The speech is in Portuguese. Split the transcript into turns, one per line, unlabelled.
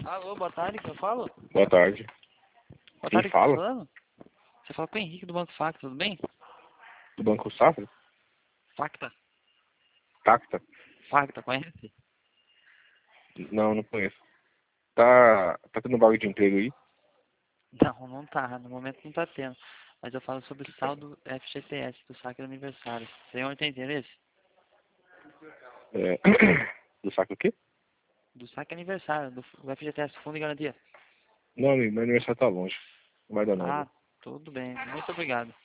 Alô, boa tarde, quem eu falo?
Boa tarde.
Boa
Quem
tarde, quem tá
fala?
falando? Você fala com o Henrique do Banco Facta, tudo bem?
Do Banco Safra?
Facta.
Tacta?
Facta, conhece?
Não, não conheço. Tá tendo vaga de emprego aí?
Não, não tá. No momento não tá tendo. Mas eu falo sobre o saldo FGTS do saque do aniversário. O senhor tem interesse?
É... Do saco o quê?
Do saque aniversário, do FGTS, Fundo de Garantia.
Não, amigo, meu aniversário tá longe. Não vai dar não, viu?
Ah, tudo bem. Muito obrigado.